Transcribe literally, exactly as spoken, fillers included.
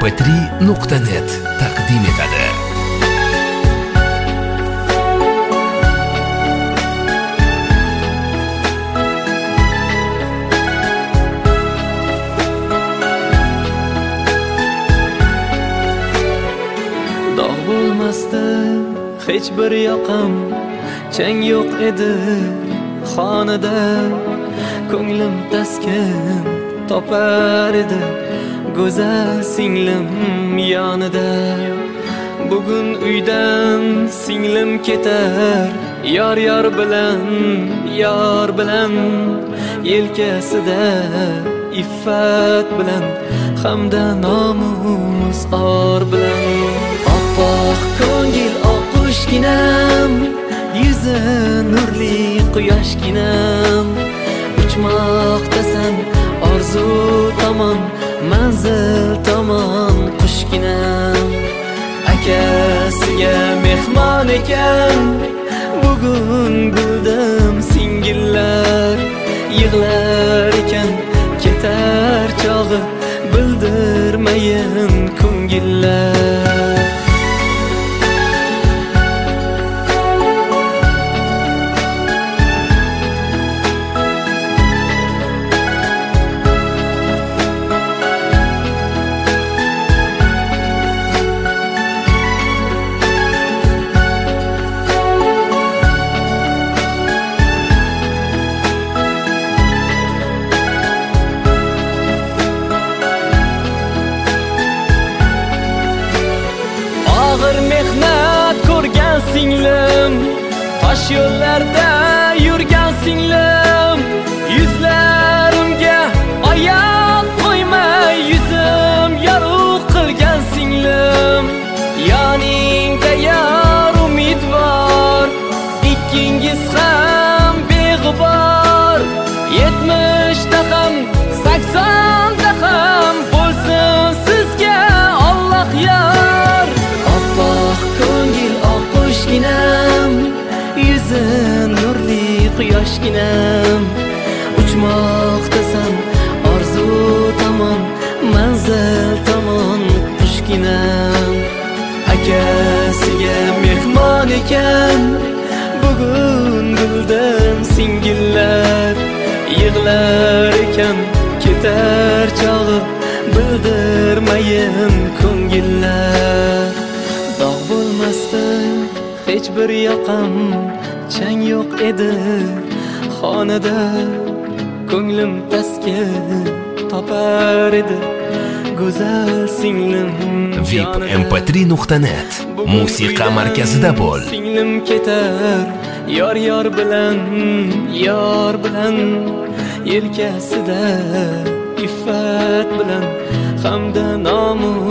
p tri nuqta net taqdim etadi. Dog' bo'lmasdi hech bir yoqam, chang yo'q edi xonada, ko'nglim taskin topar edi go'zal singlim yonida. Bugun uydan singlim ketar, yor yor bilan, yor bilan, yelkasida iffat bilan, hamda nomus or bilan. Oppoq ko'ngil oqqushginam, yuzi nurli quyoshginam, uchmoqdasan orzu tomon, manzil tomon qushginam. Akasiga mehmon ekan, bugun bildim singillar, yig'lar ekan ketar chog'i, bildirmayin ko'ngillar. Og'ir mehnat ko'rgan singlim, tosh yo'llarda yurgan singlim, yuzlarimga oyoq qo'ymay yuzim yorug' qilgan singlim. Yoningda yor umidvor, ikkingiz ham beg'ubor, yetmishda ham saksonda ham bo'lsin sizga Alloh yor. Oppoq ko'ngil oqqushginam, yuzi nurli quyoshginam, uchmoqdasan orzu tomon, manzil tomon qushginam. Akasiga mehmon ekan, bugun bildim singillar, yig'lar ekan ketar chog'i, bildirmayin ko'ngillar. Dog' bo'lmasdi hech bir yoqam, chang yo'q edi xonada, ko'nglim taskin topar edi go'zal singlim v i p m p tri nuqta net musiqa markazida bo'l. Singlim ketar yor yor bilan, yor bilan, yelkasida iffat bilan, hamda nomus